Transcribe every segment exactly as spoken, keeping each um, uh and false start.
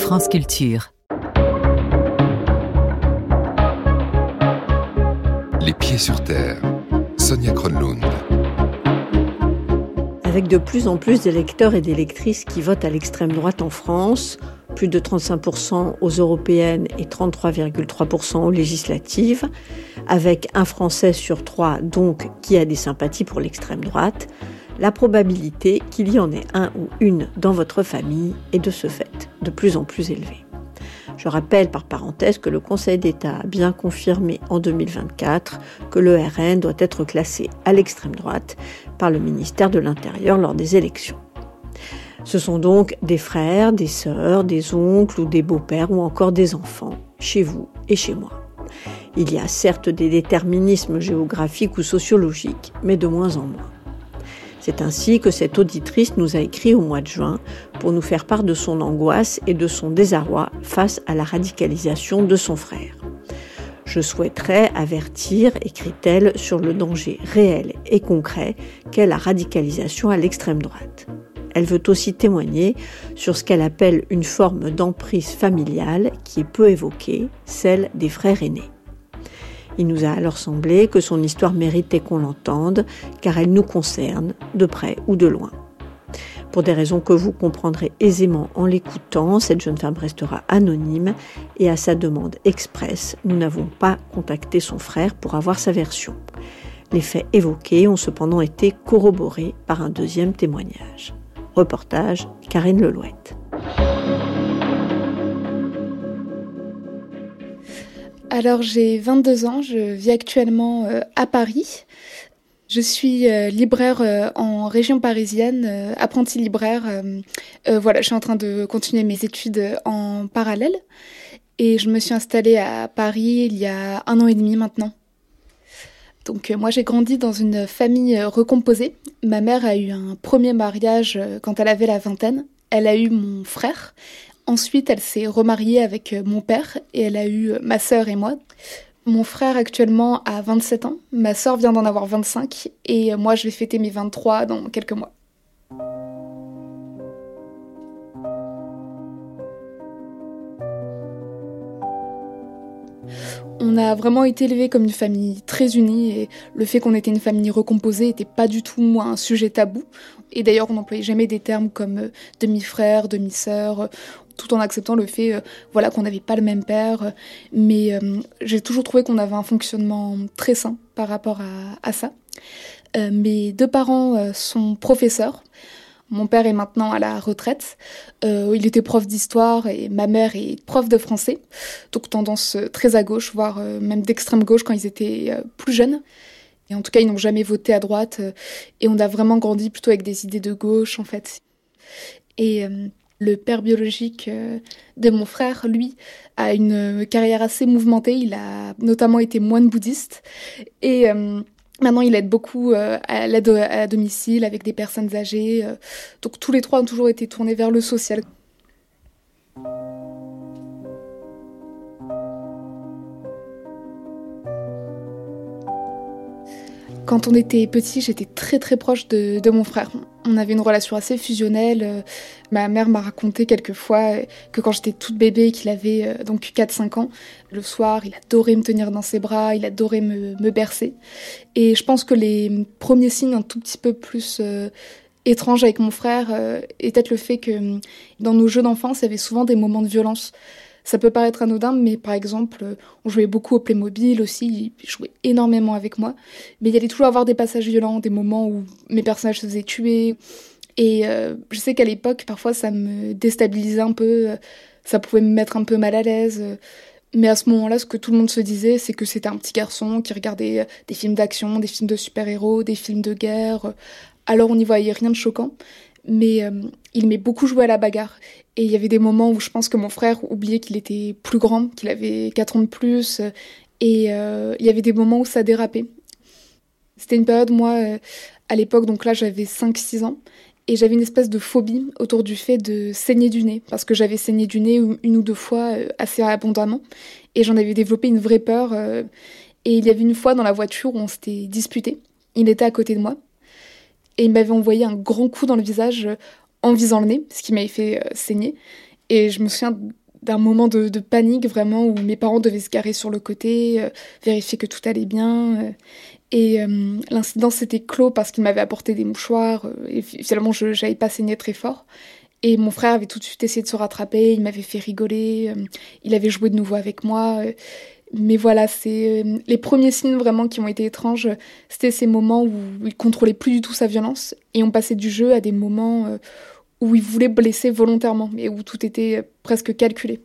France Culture. Les pieds sur terre. Sonia Kronlund. Avec de plus en plus d'électeurs et d'électrices qui votent à l'extrême droite en France, plus de trente-cinq pour cent aux européennes et trente-trois virgule trois pour cent aux législatives, avec un Français sur trois donc qui a des sympathies pour l'extrême droite, la probabilité qu'il y en ait un ou une dans votre famille est de ce fait de plus en plus élevée. Je rappelle par parenthèse que le Conseil d'État a bien confirmé en deux mille vingt-quatre que le R N doit être classé à l'extrême droite par le ministère de l'Intérieur lors des élections. Ce sont donc des frères, des sœurs, des oncles ou des beaux-pères ou encore des enfants, chez vous et chez moi. Il y a certes des déterminismes géographiques ou sociologiques, mais de moins en moins. C'est ainsi que cette auditrice nous a écrit au mois de juin pour nous faire part de son angoisse et de son désarroi face à la radicalisation de son frère. Je souhaiterais avertir, écrit-elle, sur le danger réel et concret qu'est la radicalisation à l'extrême droite. Elle veut aussi témoigner sur ce qu'elle appelle une forme d'emprise familiale qui est peu évoquée, celle des frères aînés. Il nous a alors semblé que son histoire méritait qu'on l'entende, car elle nous concerne, de près ou de loin. Pour des raisons que vous comprendrez aisément en l'écoutant, cette jeune femme restera anonyme et à sa demande expresse, nous n'avons pas contacté son frère pour avoir sa version. Les faits évoqués ont cependant été corroborés par un deuxième témoignage. Reportage Karine Lelouette. Alors j'ai vingt-deux ans, je vis actuellement euh, à Paris. Je suis euh, libraire euh, en région parisienne, euh, apprentie libraire. Euh, euh, voilà, je suis en train de continuer mes études euh, en parallèle. Et je me suis installée à Paris il y a un an et demi maintenant. Donc euh, moi j'ai grandi dans une famille euh, recomposée. Ma mère a eu un premier mariage euh, quand elle avait la vingtaine. Elle a eu mon frère. Ensuite, elle s'est remariée avec mon père et elle a eu ma sœur et moi. Mon frère actuellement a vingt-sept ans, ma sœur vient d'en avoir vingt-cinq et moi je vais fêter mes vingt-trois dans quelques mois. On a vraiment été élevés comme une famille très unie et le fait qu'on était une famille recomposée n'était pas du tout moi, un sujet tabou. Et d'ailleurs, on n'employait jamais des termes comme demi-frère, demi-sœur, tout en acceptant le fait euh, voilà, qu'on n'avait pas le même père. Mais euh, j'ai toujours trouvé qu'on avait un fonctionnement très sain par rapport à, à ça. Euh, mes deux parents euh, sont professeurs. Mon père est maintenant à la retraite. Euh, il était prof d'histoire et ma mère est prof de français. Donc tendance très à gauche, voire euh, même d'extrême gauche quand ils étaient euh, plus jeunes. Et en tout cas, ils n'ont jamais voté à droite. Euh, et on a vraiment grandi plutôt avec des idées de gauche, en fait. Et euh, le père biologique euh, de mon frère, lui, a une carrière assez mouvementée. Il a notamment été moine bouddhiste. Et... Euh, Maintenant, il aide beaucoup euh, à l'aide à domicile avec des personnes âgées. Euh, donc tous les trois ont toujours été tournés vers le social. Quand on était petit, j'étais très très proche de, de mon frère. On avait une relation assez fusionnelle. Euh, ma mère m'a raconté quelquefois que quand j'étais toute bébé, qu'il avait euh, donc quatre cinq ans, le soir, il adorait me tenir dans ses bras, il adorait me, me bercer. Et je pense que les premiers signes un tout petit peu plus euh, étranges avec mon frère euh, est peut-être le fait que dans nos jeux d'enfance, il y avait souvent des moments de violence. Ça peut paraître anodin, mais par exemple, on jouait beaucoup au Playmobil aussi, il jouait énormément avec moi. Mais il y allait toujours avoir des passages violents, des moments où mes personnages se faisaient tuer. Et euh, je sais qu'à l'époque, parfois, ça me déstabilisait un peu, ça pouvait me mettre un peu mal à l'aise. Mais à ce moment-là, ce que tout le monde se disait, c'est que c'était un petit garçon qui regardait des films d'action, des films de super-héros, des films de guerre. Alors on n'y voyait rien de choquant. Mais euh, il aimait beaucoup jouer à la bagarre. Et il y avait des moments où je pense que mon frère oubliait qu'il était plus grand, qu'il avait quatre ans de plus. Et euh, il y avait des moments où ça dérapait. C'était une période, moi, euh, à l'époque, donc là j'avais cinq six ans. Et j'avais une espèce de phobie autour du fait de saigner du nez. Parce que j'avais saigné du nez une ou deux fois euh, assez abondamment. Et j'en avais développé une vraie peur. Euh, et il y avait une fois dans la voiture où on s'était disputé. Il était à côté de moi. Et il m'avait envoyé un grand coup dans le visage en visant le nez, ce qui m'avait fait euh, saigner. Et je me souviens d'un moment de, de panique vraiment où mes parents devaient se garer sur le côté, euh, vérifier que tout allait bien. Euh, et euh, l'incident s'était clos parce qu'ils m'avaient apporté des mouchoirs. Euh, et finalement, je n'avais pas saigné très fort. Et mon frère avait tout de suite essayé de se rattraper, il m'avait fait rigoler, euh, il avait joué de nouveau avec moi. Euh, mais voilà, c'est euh, les premiers signes vraiment qui ont été étranges. C'était ces moments où il contrôlait plus du tout sa violence. Et on passait du jeu à des moments... Euh, où il voulait blesser volontairement, et où tout était presque calculé.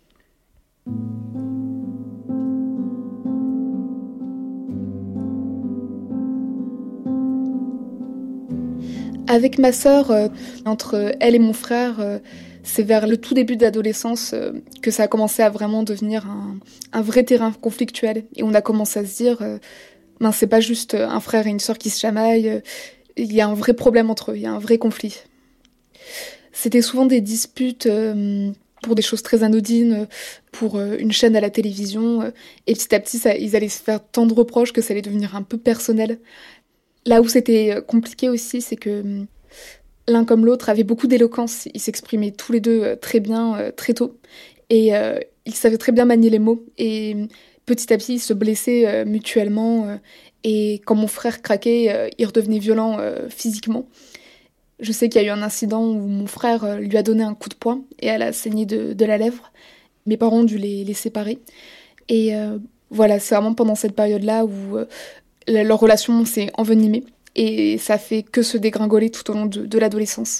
Avec ma sœur, euh, entre elle et mon frère, euh, c'est vers le tout début de l'adolescence euh, que ça a commencé à vraiment devenir un, un vrai terrain conflictuel. Et on a commencé à se dire, euh, ben, c'est pas juste un frère et une sœur qui se chamaillent, euh, il y a un vrai problème entre eux, il y a un vrai conflit. C'était souvent des disputes euh, pour des choses très anodines, pour euh, une chaîne à la télévision. Euh, et petit à petit, ça, ils allaient se faire tant de reproches que ça allait devenir un peu personnel. Là où c'était compliqué aussi, c'est que euh, l'un comme l'autre avait beaucoup d'éloquence. Ils s'exprimaient tous les deux euh, très bien, euh, très tôt. Et euh, ils savaient très bien manier les mots. Et petit à petit, ils se blessaient euh, mutuellement. Euh, et quand mon frère craquait, euh, il redevenait violent euh, physiquement. Je sais qu'il y a eu un incident où mon frère lui a donné un coup de poing et elle a saigné de, de la lèvre. Mes parents ont dû les, les séparer. Et euh, voilà, c'est vraiment pendant cette période-là où euh, leur relation s'est envenimée. Et ça fait que se dégringoler tout au long de, de l'adolescence.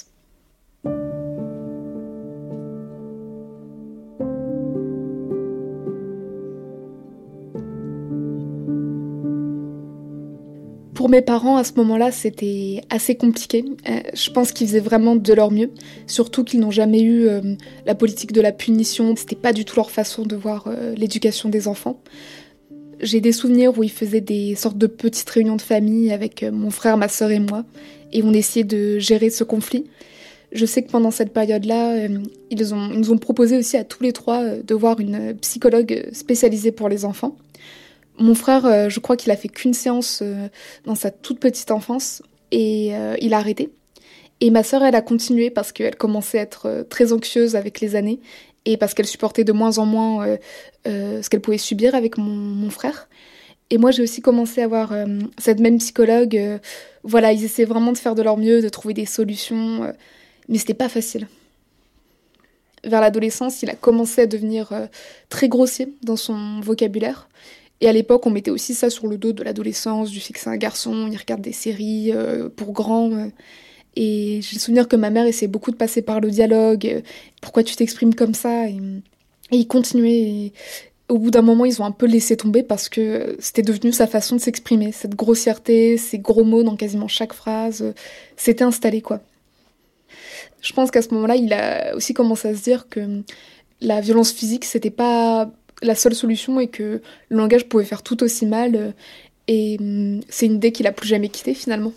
Pour mes parents, à ce moment-là, c'était assez compliqué. Euh, je pense qu'ils faisaient vraiment de leur mieux, surtout qu'ils n'ont jamais eu euh, la politique de la punition. C'était pas du tout leur façon de voir euh, l'éducation des enfants. J'ai des souvenirs où ils faisaient des sortes de petites réunions de famille avec euh, mon frère, ma sœur et moi, et on essayait de gérer ce conflit. Je sais que pendant cette période-là, euh, ils, ont, ils nous ont proposé aussi à tous les trois euh, de voir une psychologue spécialisée pour les enfants. Mon frère, euh, je crois qu'il a fait qu'une séance euh, dans sa toute petite enfance et euh, il a arrêté. Et ma sœur, elle a continué parce qu'elle commençait à être euh, très anxieuse avec les années et parce qu'elle supportait de moins en moins euh, euh, ce qu'elle pouvait subir avec mon, mon frère. Et moi, j'ai aussi commencé à voir euh, cette même psychologue. Euh, voilà, ils essaient vraiment de faire de leur mieux, de trouver des solutions, euh, mais c'était pas facile. Vers l'adolescence, il a commencé à devenir euh, très grossier dans son vocabulaire. Et à l'époque, on mettait aussi ça sur le dos de l'adolescence, du fait que c'est un garçon, il regarde des séries euh, pour grands. Euh, et j'ai le souvenir que ma mère essayait beaucoup de passer par le dialogue. Euh, pourquoi tu t'exprimes comme ça ? Et, et il continuait. Et au bout d'un moment, ils ont un peu laissé tomber parce que c'était devenu sa façon de s'exprimer. Cette grossièreté, ces gros mots dans quasiment chaque phrase, euh, c'était installé, quoi. Je pense qu'à ce moment-là, il a aussi commencé à se dire que la violence physique, c'était pas la seule solution et que le langage pouvait faire tout aussi mal. Et c'est une idée qu'il a plus jamais quittée finalement.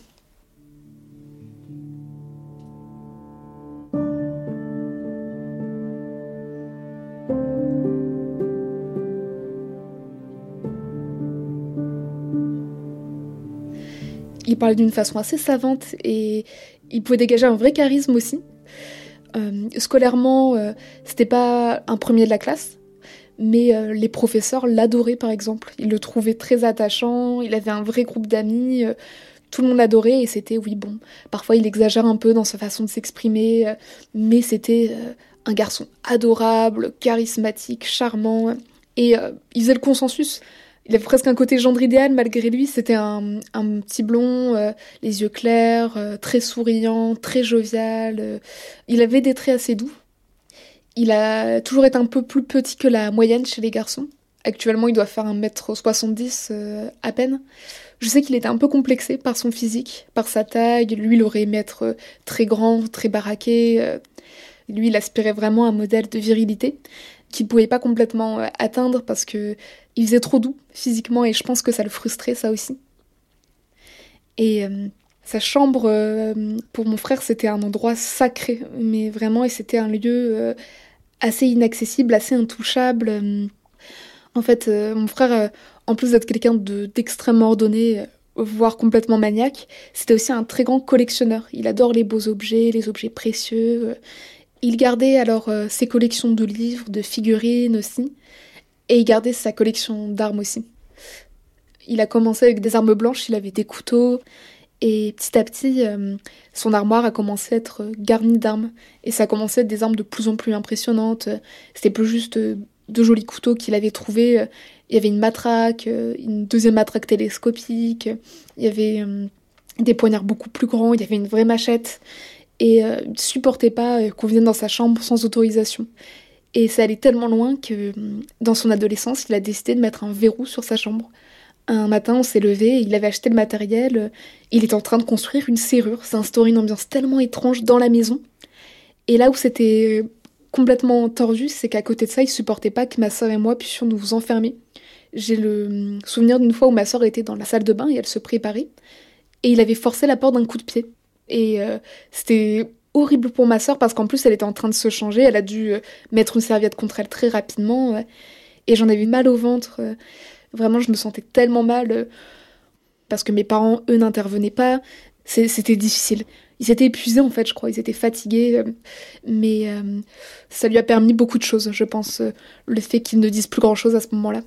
Il parlait d'une façon assez savante et il pouvait dégager un vrai charisme aussi. Euh, scolairement, euh, c'était pas un premier de la classe. Mais euh, les professeurs l'adoraient, par exemple. Ils le trouvaient très attachant, il avait un vrai groupe d'amis, euh, tout le monde l'adorait, et c'était, oui, bon, parfois il exagère un peu dans sa façon de s'exprimer, euh, mais c'était euh, un garçon adorable, charismatique, charmant, et euh, il faisait le consensus. Il avait presque un côté gendre idéal, malgré lui, c'était un, un petit blond, euh, les yeux clairs, euh, très souriant, très jovial, euh, il avait des traits assez doux. Il a toujours été un peu plus petit que la moyenne chez les garçons. Actuellement, il doit faire un mètre soixante-dix euh, à peine. Je sais qu'il était un peu complexé par son physique, par sa taille. Lui, il aurait aimé être très grand, très baraqué. Lui, il aspirait vraiment à un modèle de virilité qu'il ne pouvait pas complètement atteindre parce qu'il faisait trop doux physiquement et je pense que ça le frustrait, ça aussi. Et euh, sa chambre, euh, pour mon frère, c'était un endroit sacré, mais vraiment, et c'était un lieu euh, assez inaccessible, assez intouchable. En fait, euh, mon frère, euh, en plus d'être quelqu'un de, d'extrêmement ordonné, euh, voire complètement maniaque, c'était aussi un très grand collectionneur. Il adore les beaux objets, les objets précieux. Euh, Il gardait alors euh, ses collections de livres, de figurines aussi, et il gardait sa collection d'armes aussi. Il a commencé avec des armes blanches, il avait des couteaux, et petit à petit, euh, son armoire a commencé à être garnie d'armes. Et ça a commencé à être des armes de plus en plus impressionnantes. C'était plus juste euh, de jolis couteaux qu'il avait trouvés. Il y avait une matraque, euh, une deuxième matraque télescopique, il y avait euh, des poignards beaucoup plus grands, il y avait une vraie machette. Et euh, il ne supportait pas euh, qu'on vienne dans sa chambre sans autorisation. Et ça allait tellement loin que, euh, dans son adolescence, il a décidé de mettre un verrou sur sa chambre. Un matin, on s'est levé, il avait acheté le matériel, il était en train de construire une serrure. Ça instaurait une ambiance tellement étrange dans la maison. Et là où c'était complètement tordu, c'est qu'à côté de ça, il supportait pas que ma sœur et moi puissions nous enfermer. J'ai le souvenir d'une fois où ma sœur était dans la salle de bain et elle se préparait. Et il avait forcé la porte d'un coup de pied. Et euh, c'était horrible pour ma sœur parce qu'en plus, elle était en train de se changer. Elle a dû euh, mettre une serviette contre elle très rapidement. Ouais. Et j'en avais mal au ventre. Euh, Vraiment, je me sentais tellement mal euh, parce que mes parents, eux, n'intervenaient pas. C'est, c'était difficile. Ils étaient épuisés, en fait, je crois. Ils étaient fatigués. Euh, mais euh, ça lui a permis beaucoup de choses, je pense. Euh, le fait qu'ils ne disent plus grand-chose à ce moment-là.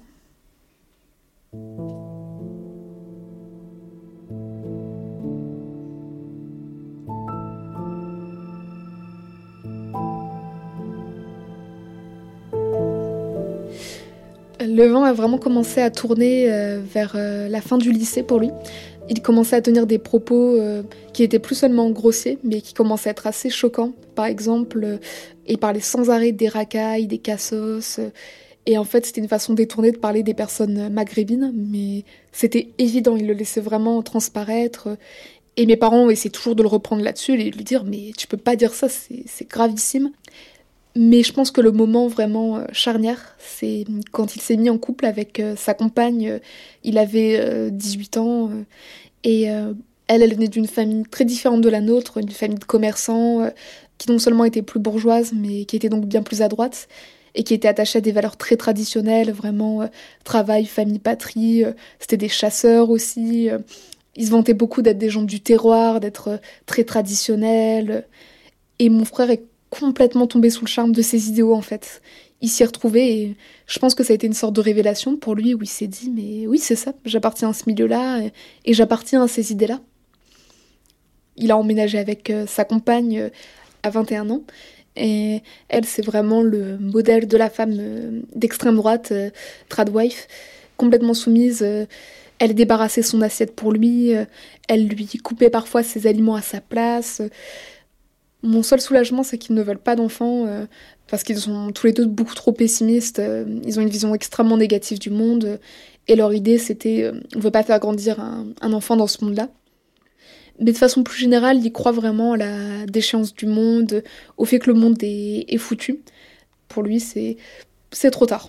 Le vent a vraiment commencé à tourner euh, vers euh, la fin du lycée pour lui. Il commençait à tenir des propos euh, qui étaient plus seulement grossiers, mais qui commençaient à être assez choquants. Par exemple, euh, il parlait sans arrêt des racailles, des cassos. Euh, et en fait, c'était une façon détournée de parler des personnes maghrébines, mais c'était évident, il le laissait vraiment transparaître. Et mes parents essayaient toujours de le reprendre là-dessus et de lui dire « mais tu peux pas dire ça, c'est, c'est gravissime ». Mais je pense que le moment vraiment euh, charnière, c'est quand il s'est mis en couple avec euh, sa compagne. Euh, il avait euh, dix-huit ans euh, et euh, elle, elle venait d'une famille très différente de la nôtre, une famille de commerçants euh, qui non seulement était plus bourgeoise, mais qui était donc bien plus à droite et qui était attachée à des valeurs très traditionnelles, vraiment euh, travail, famille, patrie. Euh, c'était des chasseurs aussi. Euh, ils se vantaient beaucoup d'être des gens du terroir, d'être euh, très traditionnels. Et mon frère est complètement tombé sous le charme de ses idéaux, en fait. Il s'y est retrouvé et je pense que ça a été une sorte de révélation pour lui où il s'est dit « mais oui, c'est ça, j'appartiens à ce milieu-là et, et j'appartiens à ces idées-là ». Il a emménagé avec euh, sa compagne euh, à vingt et un ans et elle, c'est vraiment le modèle de la femme euh, d'extrême droite, euh, tradwife, complètement soumise. Euh, elle débarrassait son assiette pour lui, euh, elle lui coupait parfois ses aliments à sa place. Euh, Mon seul soulagement, c'est qu'ils ne veulent pas d'enfants, euh, parce qu'ils sont tous les deux beaucoup trop pessimistes. Euh, ils ont une vision extrêmement négative du monde. Euh, et leur idée, c'était, euh, on ne veut pas faire grandir un, un enfant dans ce monde-là. Mais de façon plus générale, ils croient vraiment à la déchéance du monde, au fait que le monde est, est foutu. Pour lui, c'est, c'est trop tard.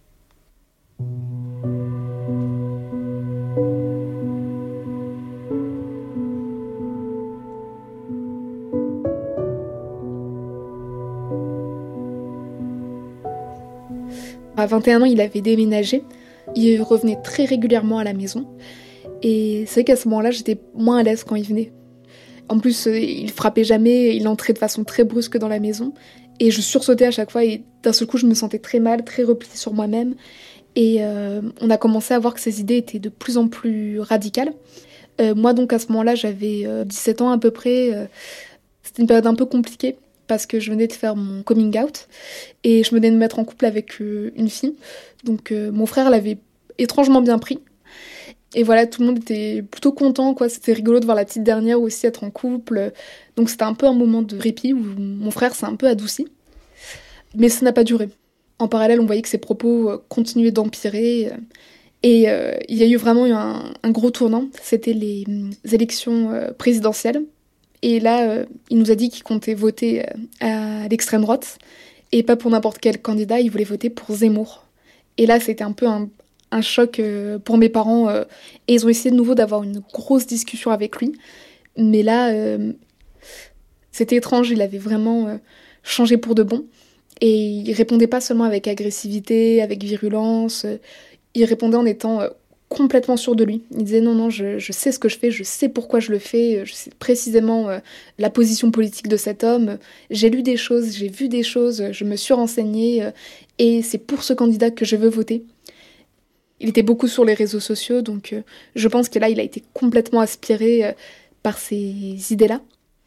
À vingt et un ans, il avait déménagé. Il revenait très régulièrement à la maison. Et c'est vrai qu'à ce moment-là, j'étais moins à l'aise quand il venait. En plus, il frappait jamais, il entrait de façon très brusque dans la maison. Et je sursautais à chaque fois et d'un seul coup, je me sentais très mal, très repliée sur moi-même. Et euh, on a commencé à voir que ses idées étaient de plus en plus radicales. Euh, moi, donc, à ce moment-là, j'avais euh, dix-sept ans à peu près. Euh, c'était une période un peu compliquée, parce que je venais de faire mon coming out et je venais de me mettre en couple avec euh, une fille. Donc euh, mon frère l'avait étrangement bien pris. Et voilà, tout le monde était plutôt content, quoi. C'était rigolo de voir la petite dernière aussi être en couple. Donc c'était un peu un moment de répit où mon frère s'est un peu adouci. Mais ça n'a pas duré. En parallèle, on voyait que ses propos euh, continuaient d'empirer. Euh, et euh, il y a eu vraiment eu un, un gros tournant. C'était les euh, élections euh, présidentielles. Et là, euh, il nous a dit qu'il comptait voter euh, à l'extrême droite. Et pas pour n'importe quel candidat, il voulait voter pour Zemmour. Et là, c'était un peu un, un choc euh, pour mes parents. Euh, et ils ont essayé de nouveau d'avoir une grosse discussion avec lui. Mais là, euh, c'était étrange. Il avait vraiment euh, changé pour de bon. Et il répondait pas seulement avec agressivité, avec virulence. Euh, il répondait en étant euh, complètement sûr de lui. Il disait non, non, je, je sais ce que je fais, je sais pourquoi je le fais, je sais précisément euh, la position politique de cet homme. J'ai lu des choses, j'ai vu des choses, je me suis renseignée euh, et c'est pour ce candidat que je veux voter. Il était beaucoup sur les réseaux sociaux, donc euh, je pense que là, il a été complètement aspiré euh, par ces idées-là.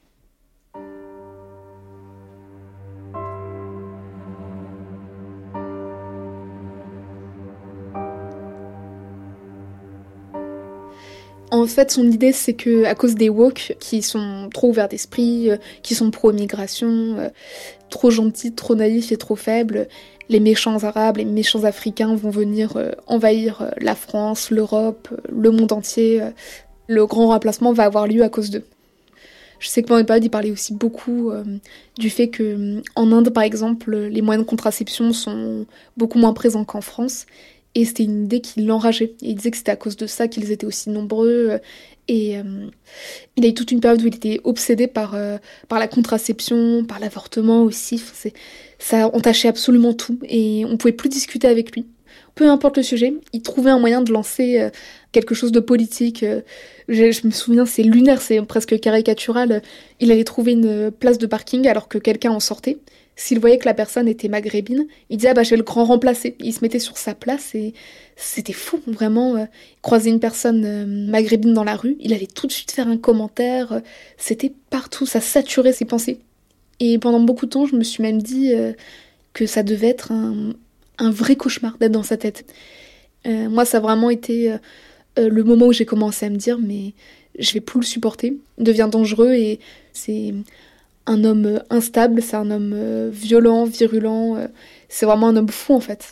En fait, son idée, c'est que à cause des woke, qui sont trop ouverts d'esprit, euh, qui sont pro-immigration, euh, trop gentils, trop naïfs et trop faibles, les méchants arabes, les méchants africains vont venir euh, envahir euh, la France, l'Europe, euh, le monde entier. Euh, le grand remplacement va avoir lieu à cause d'eux. Je sais que pendant une période, il parlait aussi beaucoup euh, du fait que euh, en Inde, par exemple, les moyens de contraception sont beaucoup moins présents qu'en France. Et c'était une idée qui l'enrageait. Et il disait que c'était à cause de ça qu'ils étaient aussi nombreux. Et euh, il a eu toute une période où il était obsédé par, euh, par la contraception, par l'avortement aussi. Enfin, c'est, ça entachait absolument tout. Et on ne pouvait plus discuter avec lui. Peu importe le sujet, il trouvait un moyen de lancer euh, quelque chose de politique. Je, je me souviens, c'est lunaire, c'est presque caricatural. Il allait trouver une place de parking alors que quelqu'un en sortait. S'il voyait que la personne était maghrébine, il disait « ah bah je vais le grand remplacer ». Il se mettait sur sa place et c'était fou, vraiment. Euh, croiser une personne euh, maghrébine dans la rue, il allait tout de suite faire un commentaire. Euh, c'était partout, ça saturait ses pensées. Et pendant beaucoup de temps, je me suis même dit euh, que ça devait être un, un vrai cauchemar d'être dans sa tête. Euh, moi, ça a vraiment été euh, euh, le moment où j'ai commencé à me dire « mais je vais plus le supporter, il devient dangereux et c'est... » un homme instable, c'est un homme violent, virulent, c'est vraiment un homme fou en fait.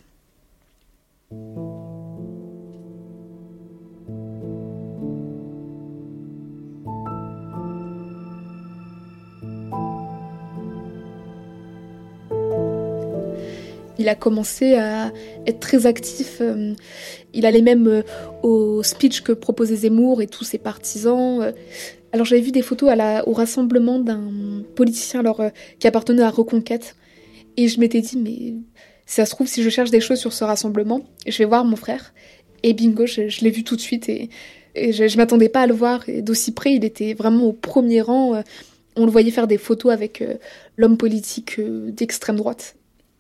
Il a commencé à être très actif, il allait même au speech que proposait Zemmour et tous ses partisans. Alors j'avais vu des photos à la, au rassemblement d'un politicien alors, euh, qui appartenait à Reconquête. Et je m'étais dit, mais si ça se trouve, si je cherche des choses sur ce rassemblement, je vais voir mon frère. Et bingo, je, je l'ai vu tout de suite. Et, et je ne m'attendais pas à le voir. Et d'aussi près, il était vraiment au premier rang. Euh, on le voyait faire des photos avec euh, l'homme politique euh, d'extrême droite.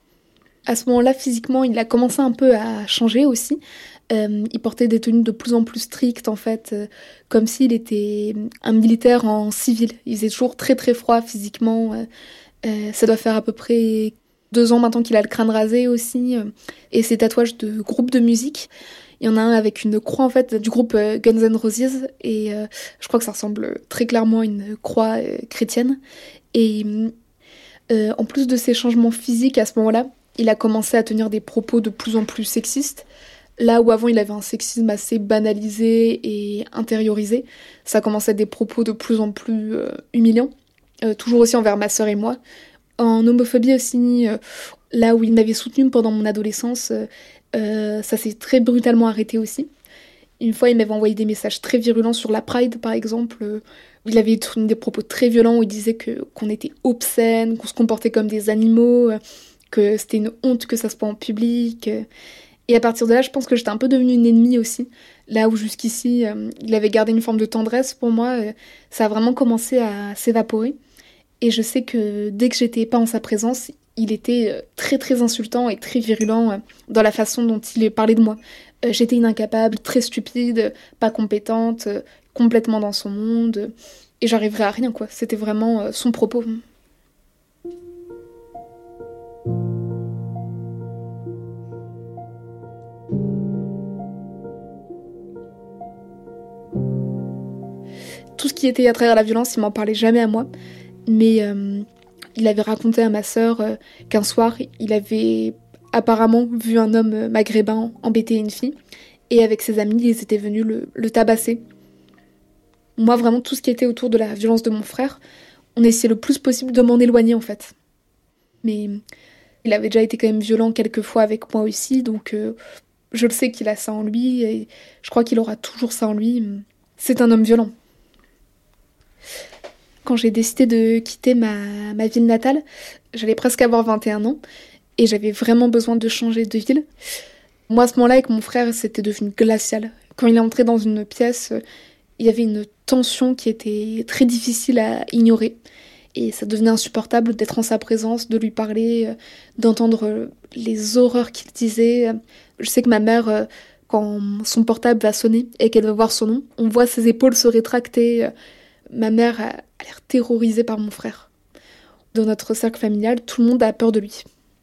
À ce moment-là, physiquement, il a commencé un peu à changer aussi. Euh, il portait des tenues de plus en plus strictes, en fait, euh, comme s'il était un militaire en civil. Il faisait toujours très très froid physiquement. Euh, euh, ça doit faire à peu près deux ans maintenant qu'il a le crâne rasé aussi. Euh, et ses tatouages de groupe de musique. Il y en a un avec une croix, en fait, du groupe euh, Guns N' Roses. Et euh, je crois que ça ressemble très clairement à une croix euh, chrétienne. Et euh, en plus de ces changements physiques, à ce moment-là, il a commencé à tenir des propos de plus en plus sexistes. Là où avant il avait un sexisme assez banalisé et intériorisé, ça commençait à être des propos de plus en plus euh, humiliants, euh, toujours aussi envers ma sœur et moi. En homophobie aussi, euh, là où il m'avait soutenue pendant mon adolescence, euh, euh, ça s'est très brutalement arrêté aussi. Une fois, il m'avait envoyé des messages très virulents sur la Pride, par exemple, euh, où il avait tenu des propos très violents, où il disait que, qu'on était obscène, qu'on se comportait comme des animaux, euh, que c'était une honte que ça se passe en public... Euh, Et à partir de là, je pense que j'étais un peu devenue une ennemie aussi. Là où jusqu'ici, euh, il avait gardé une forme de tendresse pour moi, euh, ça a vraiment commencé à s'évaporer. Et je sais que dès que j'étais pas en sa présence, il était euh, très très insultant et très virulent euh, dans la façon dont il parlait de moi. Euh, j'étais une incapable, très stupide, pas compétente, euh, complètement dans son monde. Euh, et j'arriverais à rien, quoi. C'était vraiment euh, son propos. Tout ce qui était à travers la violence, il m'en parlait jamais à moi, mais euh, il avait raconté à ma sœur euh, qu'un soir, il avait apparemment vu un homme maghrébin embêter une fille, et avec ses amis, ils étaient venus le, le tabasser. Moi, vraiment, tout ce qui était autour de la violence de mon frère, on essayait le plus possible de m'en éloigner, en fait. Mais il avait déjà été quand même violent quelques fois avec moi aussi, donc euh, je le sais qu'il a ça en lui, et je crois qu'il aura toujours ça en lui. C'est un homme violent. Quand j'ai décidé de quitter ma, ma ville natale, j'allais presque avoir vingt et un ans et j'avais vraiment besoin de changer de ville. Moi, à ce moment-là, avec mon frère, c'était devenu glacial. Quand il est entré dans une pièce, il y avait une tension qui était très difficile à ignorer. Et ça devenait insupportable d'être en sa présence, de lui parler, d'entendre les horreurs qu'il disait. Je sais que ma mère, quand son portable va sonner et qu'elle va voir son nom, on voit ses épaules se rétracter. Ma mère a l'air terrorisée par mon frère. Dans notre cercle familial, tout le monde a peur de lui.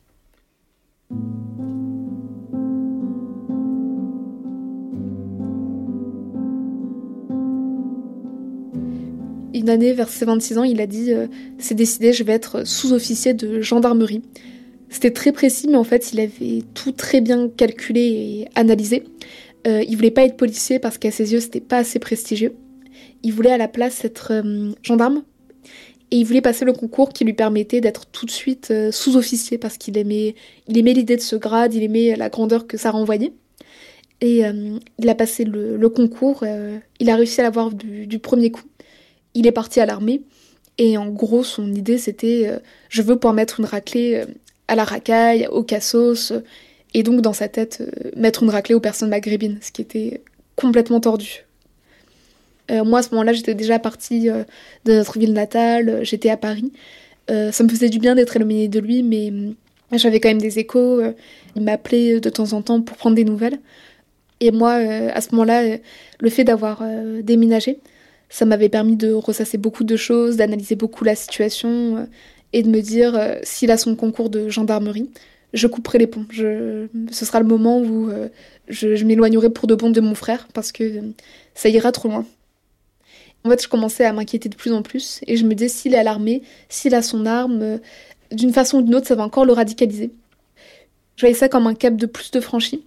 Une année, vers ses vingt-six ans, il a dit euh, « C'est décidé, je vais être sous-officier de gendarmerie ». C'était très précis, mais en fait, il avait tout très bien calculé et analysé. Euh, il voulait pas être policier parce qu'à ses yeux, c'était pas assez prestigieux. Il voulait à la place être euh, gendarme. Et il voulait passer le concours qui lui permettait d'être tout de suite euh, sous-officier parce qu'il aimait, il aimait l'idée de ce grade, il aimait la grandeur que ça renvoyait. Et euh, il a passé le, le concours, euh, il a réussi à l'avoir du, du premier coup. Il est parti à l'armée, et en gros, son idée, c'était euh, « je veux pouvoir mettre une raclée euh, à la racaille, au cassos », et donc, dans sa tête, euh, mettre une raclée aux personnes maghrébines, ce qui était complètement tordu. Euh, moi, à ce moment-là, j'étais déjà partie euh, de notre ville natale, euh, j'étais à Paris. Euh, ça me faisait du bien d'être éloignée de lui, mais euh, j'avais quand même des échos. Euh, il m'appelait de temps en temps pour prendre des nouvelles. Et moi, euh, à ce moment-là, euh, le fait d'avoir euh, déménagé, ça m'avait permis de ressasser beaucoup de choses, d'analyser beaucoup la situation euh, et de me dire, euh, s'il a son concours de gendarmerie, je couperai les ponts. Je, ce sera le moment où euh, je, je m'éloignerai pour de bon de mon frère parce que euh, ça ira trop loin. En fait, je commençais à m'inquiéter de plus en plus et je me disais, s'il est à l'armée, s'il a son arme, euh, d'une façon ou d'une autre, ça va encore le radicaliser. Je voyais ça comme un cap de plus de franchi.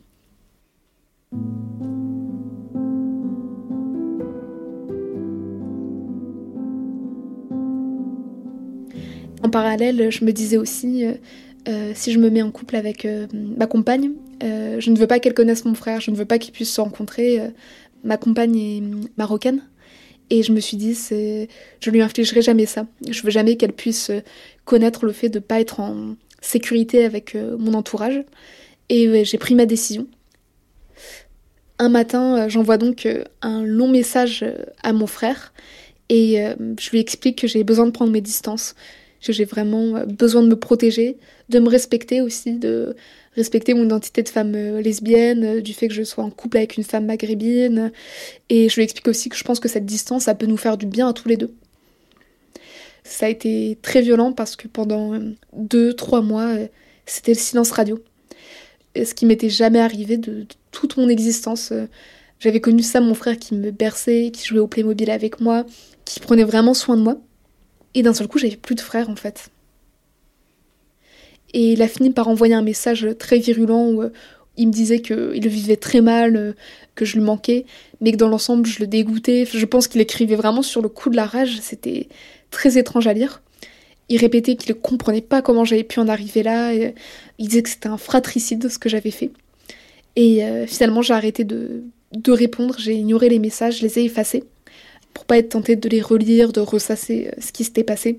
En parallèle, je me disais aussi, euh, euh, si je me mets en couple avec euh, ma compagne, euh, je ne veux pas qu'elle connaisse mon frère, je ne veux pas qu'ils puissent se rencontrer. Euh, ma compagne est marocaine, et je me suis dit, c'est... je lui infligerai jamais ça. Je veux jamais qu'elle puisse connaître le fait de ne pas être en sécurité avec euh, mon entourage. Et euh, j'ai pris ma décision. Un matin, euh, j'envoie donc euh, un long message euh, à mon frère, et euh, je lui explique que j'ai besoin de prendre mes distances, que j'ai vraiment besoin de me protéger, de me respecter aussi, de respecter mon identité de femme lesbienne, du fait que je sois en couple avec une femme maghrébine. Et je lui explique aussi que je pense que cette distance, ça peut nous faire du bien à tous les deux. Ça a été très violent parce que pendant deux, trois mois, c'était le silence radio. Ce qui m'était jamais arrivé de, de toute mon existence. J'avais connu ça, mon frère qui me berçait, qui jouait au Playmobil avec moi, qui prenait vraiment soin de moi. Et d'un seul coup, j'avais plus de frère, en fait. Et il a fini par envoyer un message très virulent où il me disait qu'il le vivait très mal, que je lui manquais, mais que dans l'ensemble, je le dégoûtais. Je pense qu'il écrivait vraiment sur le coup de la rage. C'était très étrange à lire. Il répétait qu'il ne comprenait pas comment j'avais pu en arriver là. Et il disait que c'était un fratricide, ce que j'avais fait. Et euh, finalement, j'ai arrêté de, de répondre. J'ai ignoré les messages, je les ai effacés, pour pas être tentée de les relire, de ressasser ce qui s'était passé.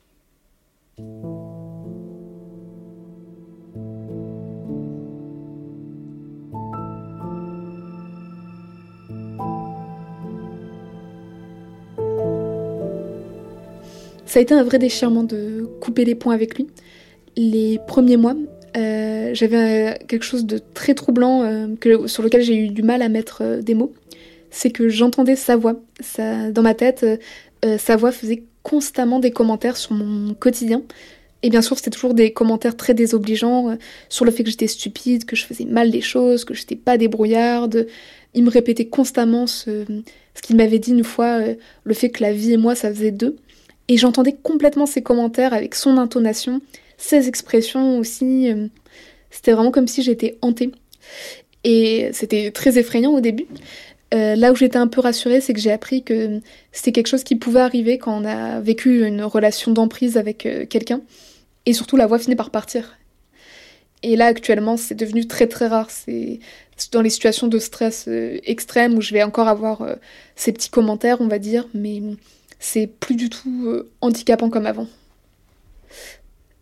Ça a été un vrai déchirement de couper les ponts avec lui. Les premiers mois, euh, j'avais quelque chose de très troublant euh, que, sur lequel j'ai eu du mal à mettre euh, des mots. C'est que j'entendais sa voix. Ça, dans ma tête, euh, sa voix faisait constamment des commentaires sur mon quotidien. Et bien sûr, c'était toujours des commentaires très désobligeants euh, sur le fait que j'étais stupide, que je faisais mal les choses, que j'étais pas débrouillarde. Il me répétait constamment ce, ce qu'il m'avait dit une fois, euh, le fait que la vie et moi, ça faisait deux. Et j'entendais complètement ces commentaires avec son intonation, ses expressions aussi. Euh, c'était vraiment comme si j'étais hantée. Et c'était très effrayant au début. Euh, là où j'étais un peu rassurée, c'est que j'ai appris que c'était quelque chose qui pouvait arriver quand on a vécu une relation d'emprise avec euh, quelqu'un. Et surtout, la voix finit par partir. Et là, actuellement, c'est devenu très très rare. C'est dans les situations de stress euh, extrême où je vais encore avoir euh, ces petits commentaires, on va dire, mais c'est plus du tout euh, handicapant comme avant.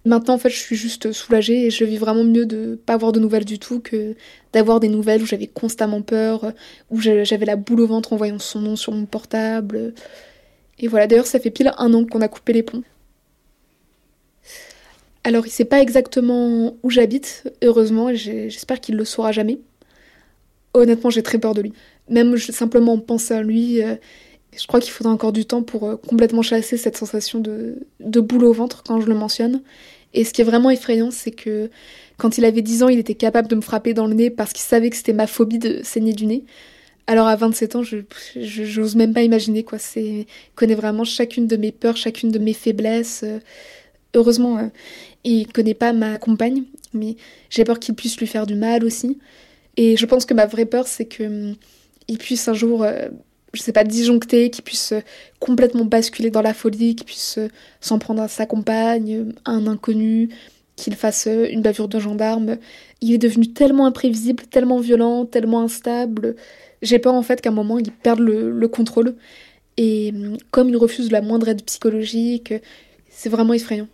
Maintenant, en fait, je suis juste soulagée et je vis vraiment mieux de pas avoir de nouvelles du tout que d'avoir des nouvelles où j'avais constamment peur, où j'avais la boule au ventre en voyant son nom sur mon portable. Et voilà, d'ailleurs, ça fait pile un an qu'on a coupé les ponts. Alors, il sait pas exactement où j'habite, heureusement, et j'espère qu'il le saura jamais. Honnêtement, j'ai très peur de lui. Même je, simplement penser à lui, euh, je crois qu'il faudra encore du temps pour euh, complètement chasser cette sensation de, de boule au ventre quand je le mentionne. Et ce qui est vraiment effrayant, c'est que quand il avait dix ans, il était capable de me frapper dans le nez parce qu'il savait que c'était ma phobie de saigner du nez. Alors à vingt-sept ans, je, je j'ose même pas imaginer quoi. C'est, il connaît vraiment chacune de mes peurs, chacune de mes faiblesses. Euh, heureusement, euh, il connaît pas ma compagne, mais j'ai peur qu'il puisse lui faire du mal aussi. Et je pense que ma vraie peur, c'est que hum, il puisse un jour, euh, je sais pas, disjoncter, qu'il puisse euh, complètement basculer dans la folie, qu'il puisse euh, s'en prendre à sa compagne, à un inconnu, qu'il fasse euh, une bavure de gendarme. Il est devenu tellement imprévisible, tellement violent, tellement instable. J'ai peur en fait qu'à un moment, il perde le, le contrôle. Et hum, comme il refuse la moindre aide psychologique, c'est vraiment effrayant.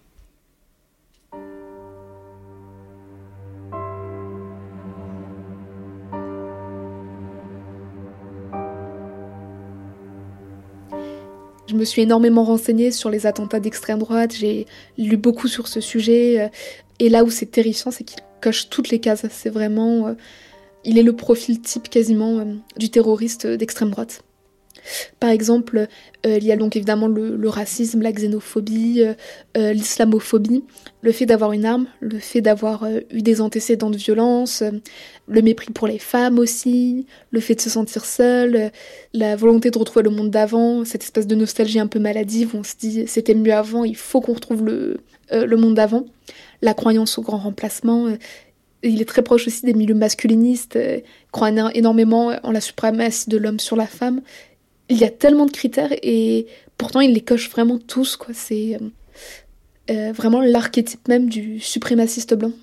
Je me suis énormément renseignée sur les attentats d'extrême droite, j'ai lu beaucoup sur ce sujet, et là où c'est terrifiant, c'est qu'il coche toutes les cases. C'est vraiment... Euh, il est le profil type quasiment euh, du terroriste d'extrême droite. Par exemple, euh, il y a donc évidemment le, le racisme, la xénophobie, euh, euh, l'islamophobie, le fait d'avoir une arme, le fait d'avoir euh, eu des antécédents de violence, euh, le mépris pour les femmes aussi, le fait de se sentir seul, euh, la volonté de retrouver le monde d'avant, cette espèce de nostalgie un peu maladive où on se dit c'était mieux avant, il faut qu'on retrouve le, euh, le monde d'avant, la croyance au grand remplacement. Euh, il est très proche aussi des milieux masculinistes, euh, croit énormément en la suprématie de l'homme sur la femme. Il y a tellement de critères et pourtant il les coche vraiment tous, quoi. C'est euh, euh, vraiment l'archétype même du suprémaciste blanc.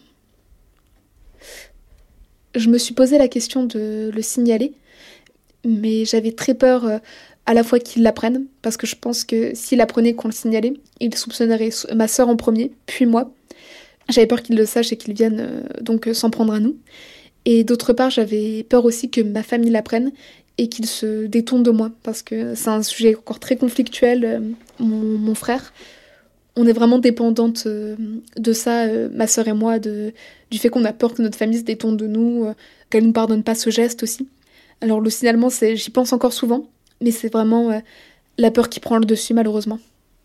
Je me suis posé la question de le signaler, mais j'avais très peur euh, à la fois qu'il l'apprenne, parce que je pense que s'il apprenait qu'on le signalait, il soupçonnerait ma sœur en premier, puis moi. J'avais peur qu'il le sache et qu'il vienne euh, donc euh, s'en prendre à nous. Et d'autre part, j'avais peur aussi que ma famille l'apprenne et qu'il se détourne de moi, parce que c'est un sujet encore très conflictuel, euh, mon, mon frère. On est vraiment dépendantes euh, de ça, euh, ma sœur et moi, de, du fait qu'on a peur que notre famille se détourne de nous, euh, qu'elle ne nous pardonne pas ce geste aussi. Alors le signalement, c'est, j'y pense encore souvent, mais c'est vraiment euh, la peur qui prend le dessus, malheureusement.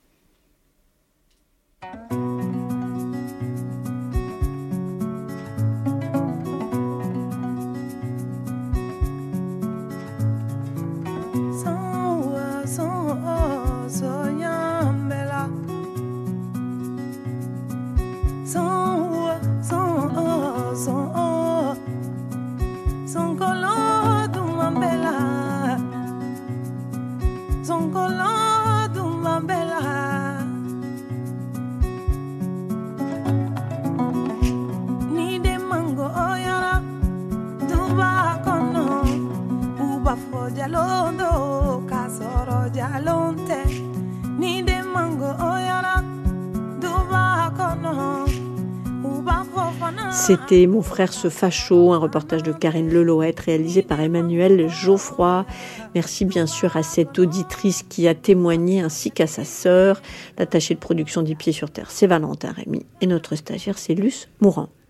C'était Mon frère se facho, un reportage de Karine Lelouette réalisé par Emmanuel Geoffroy. Merci bien sûr à cette auditrice qui a témoigné ainsi qu'à sa sœur. L'attaché de production des Pieds sur Terre, c'est Valentin Rémy et notre stagiaire, c'est Luce Mourant.